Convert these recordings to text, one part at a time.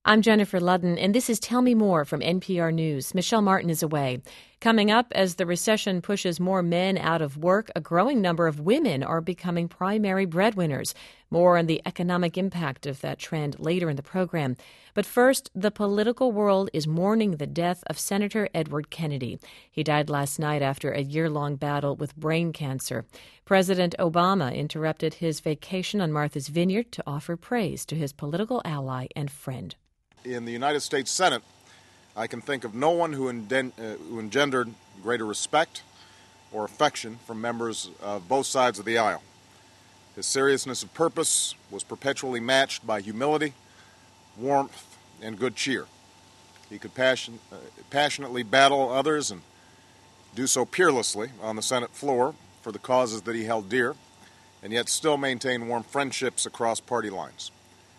I'm Jennifer Ludden, and this is Tell Me More from NPR News. Michelle Martin is away. Coming up, as the recession pushes more men out of work, a growing number of women are becoming primary breadwinners. More on the economic impact of that trend later in the program. But first, the political world is mourning the death of Senator Edward Kennedy. He died last night after a year-long battle with brain cancer. President Obama interrupted his vacation on Martha's Vineyard to offer praise to his political ally and friend. In the United States Senate, I can think of no one who engendered greater respect or affection from members of both sides of the aisle. His seriousness of purpose was perpetually matched by humility, warmth, and good cheer. He could passionately battle others and do so peerlessly on the Senate floor for the causes that he held dear, and yet still maintain warm friendships across party lines.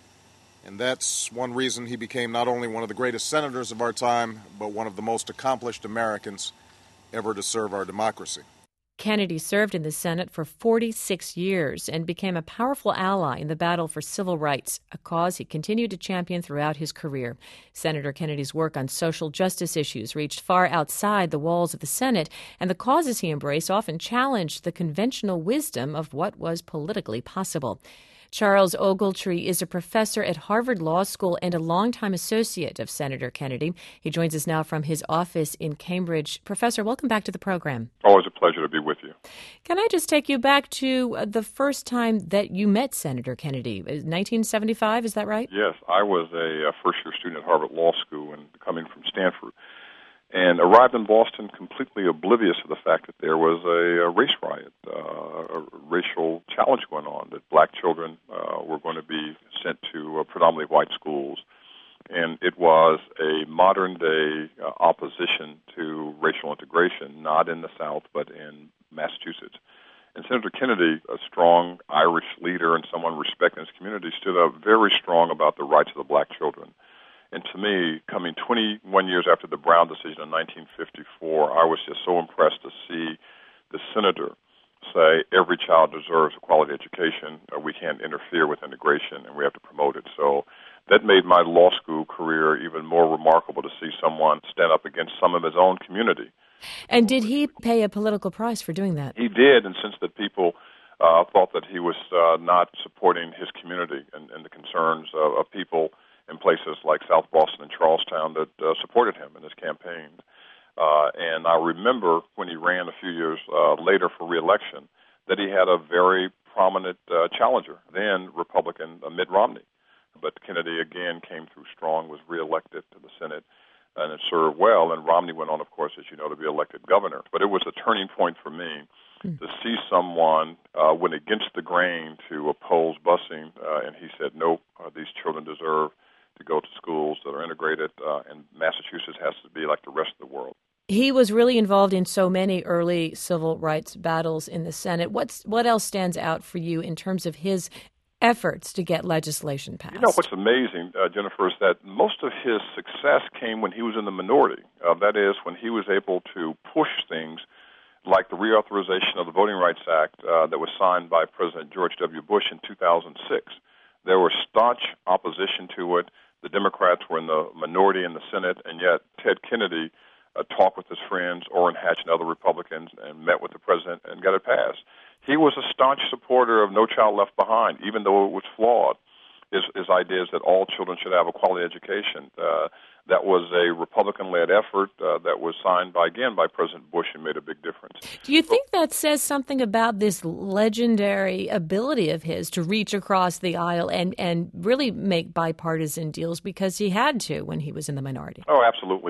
And that's one reason he became not only one of the greatest senators of our time, but one of the most accomplished Americans ever to serve our democracy. Kennedy served in the Senate for 46 years and became a powerful ally in the battle for civil rights, a cause he continued to champion throughout his career. Senator Kennedy's work on social justice issues reached far outside the walls of the Senate, and the causes he embraced often challenged the conventional wisdom of what was politically possible. Charles Ogletree is a professor at Harvard Law School and a longtime associate of Senator Kennedy. He joins us now from his office in Cambridge. Professor, welcome back to the program. Always a pleasure to be with you. Can I just take you back to the first time that you met Senator Kennedy? 1975, is that right? Yes, I was a first-year student at Harvard Law School and coming from Stanford, and arrived in Boston completely oblivious to the fact that there was a race riot, a racial challenge going on, that black children were going to be sent to predominantly white schools. And it was a modern-day opposition to racial integration, not in the South, but in Massachusetts. And Senator Kennedy, a strong Irish leader and someone respecting his community, stood up very strong about the rights of the black children. And to me, coming 21 years after the Brown decision in 1954, I was just so impressed to see the senator say every child deserves a quality education. We can't interfere with integration, and we have to promote it. So that made my law school career even more remarkable to see someone stand up against some of his own community. And did he pay a political price for doing that? He did, and since that people thought that he was not supporting his community and the concerns of people in places like South Boston and Charlestown that supported him in his campaign. And I remember when he ran a few years later for re-election that he had a very prominent challenger, then Republican Mitt Romney. But Kennedy again came through strong, was re-elected to the Senate, and it served well. And Romney went on, of course, as you know, to be elected governor. But it was a turning point for me to see someone went against the grain to oppose busing, and he said, nope, these children deserve to go to schools that are integrated, and Massachusetts has to be like the rest of the world. He was really involved in so many early civil rights battles in the Senate. What else stands out for you in terms of his efforts to get legislation passed? You know, what's amazing, Jennifer, is that most of his success came when he was in the minority. That is, when he was able to push things like the reauthorization of the Voting Rights Act that was signed by President George W. Bush in 2006. There was staunch opposition to it. The Democrats were in the minority in the Senate, and yet Ted Kennedy talked with his friends, Orrin Hatch and other Republicans, and met with the president and got it passed. He was a staunch supporter of No Child Left Behind, even though it was flawed. His idea is that all children should have a quality education. That was a Republican-led effort that was signed by President Bush and made a big difference. Do you think that says something about this legendary ability of his to reach across the aisle and really make bipartisan deals because he had to when he was in the minority? Oh, absolutely.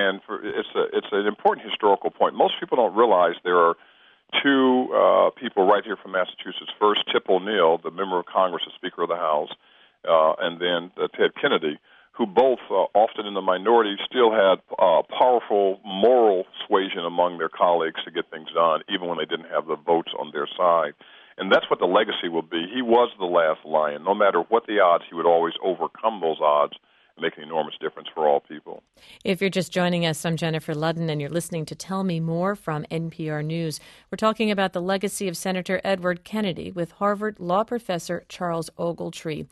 It's an important historical point. Most people don't realize there are two people right here from Massachusetts. First, Tip O'Neill, the member of Congress, the Speaker of the House, and then Ted Kennedy, who both, often in the minority, still had powerful moral suasion among their colleagues to get things done, even when they didn't have the votes on their side. And that's what the legacy will be. He was the last lion. No matter what the odds, he would always overcome those odds make an enormous difference for all people. If you're just joining us, I'm Jennifer Ludden, and you're listening to Tell Me More from NPR News. We're talking about the legacy of Senator Edward Kennedy with Harvard law professor Charles Ogletree.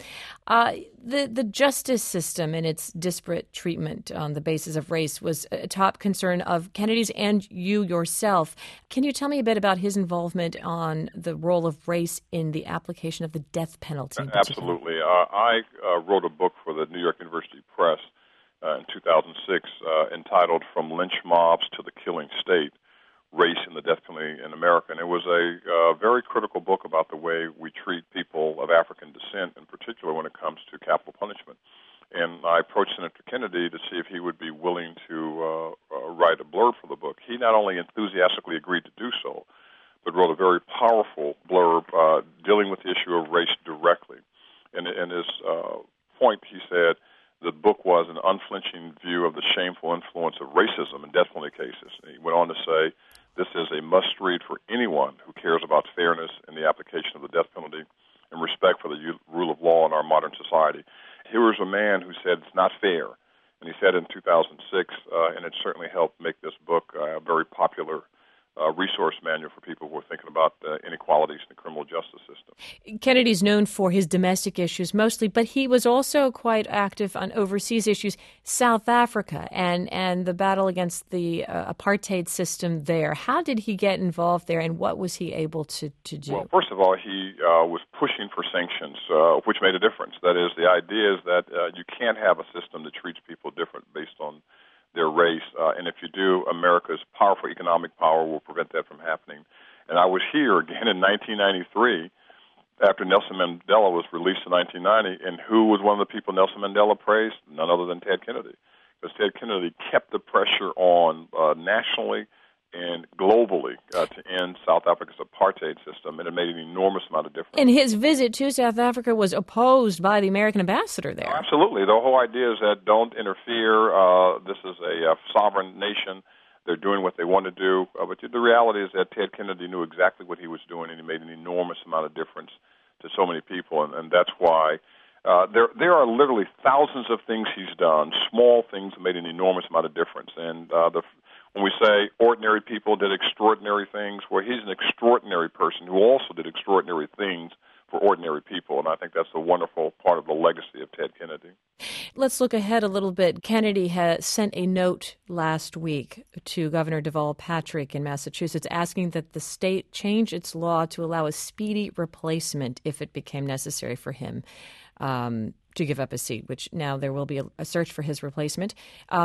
The justice system and its disparate treatment on the basis of race was a top concern of Kennedy's and you yourself. Can you tell me a bit about his involvement on the role of race in the application of the death penalty? Absolutely. I wrote a book for the New York University Press in 2006 entitled From Lynch Mobs to the Killing State, Race and the Death Penalty in America. And it was a very critical book about the way we treat people of African descent, in particular when it comes to capital punishment. And I approached Senator Kennedy to see if he would be willing to write a blurb for the book. He not only enthusiastically agreed to do so, but wrote a very powerful blurb dealing with the issue of race directly. And in his point, he said the book was an unflinching view of the shameful influence of racism in death penalty cases. And he went on to say, this is a must-read for anyone who cares about fairness in the application of the death penalty and respect for the rule of law in our modern society. Here was a man who said it's not fair, and he said in 2006, and it certainly helped make this book a very popular resource manual for people who are thinking about inequalities in the criminal justice system. Kennedy's known for his domestic issues mostly, but he was also quite active on overseas issues, South Africa and the battle against the apartheid system there. How did he get involved there, and what was he able to do? Well, first of all, he was pushing for sanctions, which made a difference. That is, the idea is that you can't have a system that treats people different based on their race, and if you do, America's powerful economic power will prevent that from happening. And I was here again in 1993 after Nelson Mandela was released in 1990, and who was one of the people Nelson Mandela praised? None other than Ted Kennedy, because Ted Kennedy kept the pressure on nationally and globally to end South Africa's apartheid system, and it made an enormous amount of difference. And his visit to South Africa was opposed by the American ambassador there. Oh, absolutely. The whole idea is that don't interfere. This is a sovereign nation. They're doing what they want to do. But the reality is that Ted Kennedy knew exactly what he was doing, and he made an enormous amount of difference to so many people, and that's why there are literally thousands of things he's done, small things that made an enormous amount of difference. And when we say ordinary people did extraordinary things, well, he's an extraordinary person who also did extraordinary things for ordinary people, and I think that's a wonderful part of the legacy of Ted Kennedy. Let's look ahead a little bit. Kennedy has sent a note last week to Governor Deval Patrick in Massachusetts asking that the state change its law to allow a speedy replacement if it became necessary for him to give up his seat, which now there will be a search for his replacement.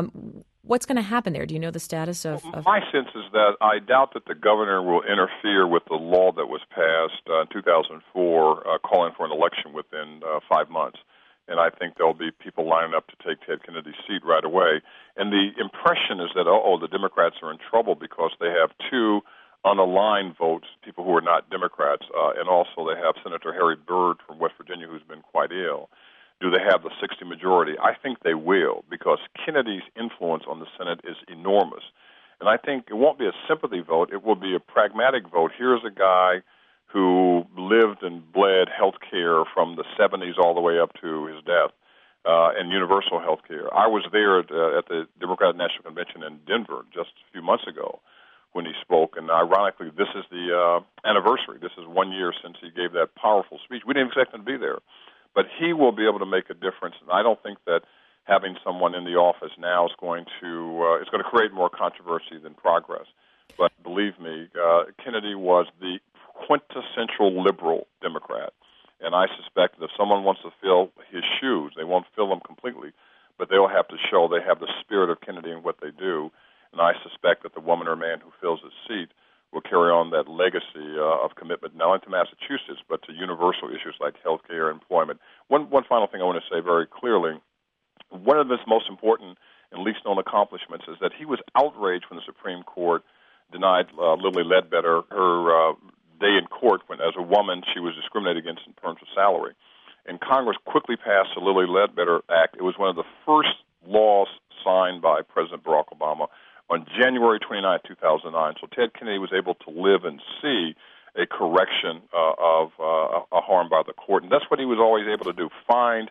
What's going to happen there? Do you know the status of... My sense is that I doubt that the governor will interfere with the law that was passed in 2004 calling for an election within 5 months. And I think there'll be people lining up to take Ted Kennedy's seat right away. And the impression is that, the Democrats are in trouble because they have two unaligned votes, people who are not Democrats, and also they have Senator Harry Byrd from West Virginia who's been quite ill. Do they have the 60 majority? I think they will, because Kennedy's influence on the Senate is enormous. And I think it won't be a sympathy vote. It will be a pragmatic vote. Here's a guy who lived and bled health care from the 70s all the way up to his death, and universal health care. I was there at the Democratic National Convention in Denver just a few months ago when he spoke, and ironically, this is the anniversary. This is 1 year since he gave that powerful speech. We didn't expect him to be there. But he will be able to make a difference, and I don't think that having someone in the office now is going to create more controversy than progress. But believe me, Kennedy was the quintessential liberal Democrat, and I suspect that if someone wants to fill his shoes, they won't fill them completely, but they'll have to show they have the spirit of Kennedy in what they do, and I suspect that the woman or man who fills his seat will carry on that legacy of commitment not only to Massachusetts but to universal issues like health care and employment. One final thing I want to say very clearly, one of his most important and least known accomplishments is that he was outraged when the Supreme Court denied Lilly Ledbetter her day in court when, as a woman, she was discriminated against in terms of salary. And Congress quickly passed the Lilly Ledbetter Act. It was one of the first laws signed by President Barack Obama on January 29, 2009. So Ted Kennedy was able to live and see a correction of a harm by the court. And that's what he was always able to do, find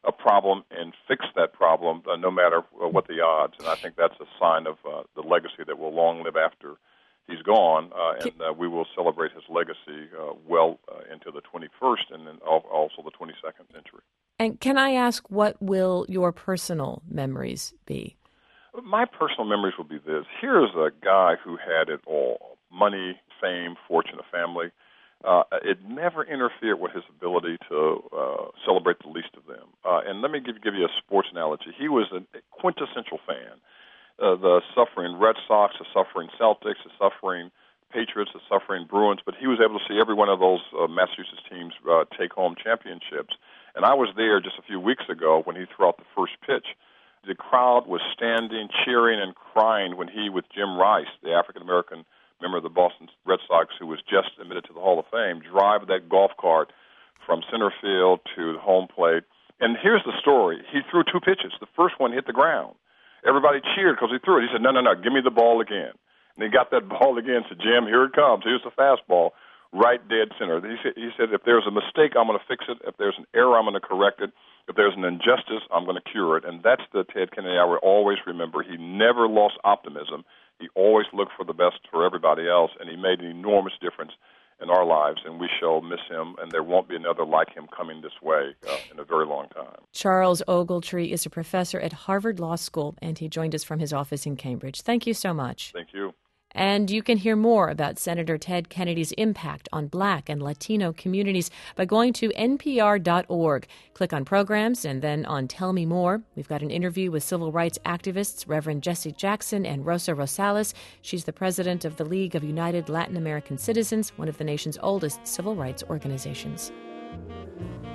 a problem and fix that problem, no matter what the odds. And I think that's a sign of the legacy that will long live after he's gone, and we will celebrate his legacy well into the 21st and then also the 22nd century. And can I ask, what will your personal memories be? My personal memories will be this. Here's a guy who had it all: money, fame, fortune, a family. It never interfered with his ability to celebrate the least of them. And let me give you a sports analogy. He was a quintessential fan. The suffering Red Sox, the suffering Celtics, the suffering Patriots, the suffering Bruins, but he was able to see every one of those Massachusetts teams take home championships. And I was there just a few weeks ago when he threw out the first pitch. The crowd was standing, cheering, and crying when he, with Jim Rice, the African-American member of the Boston Red Sox, who was just admitted to the Hall of Fame, drive that golf cart from center field to the home plate. And here's the story. He threw two pitches. The first one hit the ground. Everybody cheered because he threw it. He said, no, give me the ball again. And he got that ball again, said, Jim, here it comes. Here's the fastball, right dead center. He said, if there's a mistake, I'm going to fix it. If there's an error, I'm going to correct it. If there's an injustice, I'm going to cure it. And that's the Ted Kennedy I will always remember. He never lost optimism. He always looked for the best for everybody else, and he made an enormous difference in our lives, and we shall miss him, and there won't be another like him coming this way in a very long time. Charles Ogletree is a professor at Harvard Law School, and he joined us from his office in Cambridge. Thank you so much. Thank you. And you can hear more about Senator Ted Kennedy's impact on Black and Latino communities by going to npr.org. Click on Programs and then on Tell Me More. We've got an interview with civil rights activists Reverend Jesse Jackson and Rosa Rosales. She's the president of the League of United Latin American Citizens, one of the nation's oldest civil rights organizations.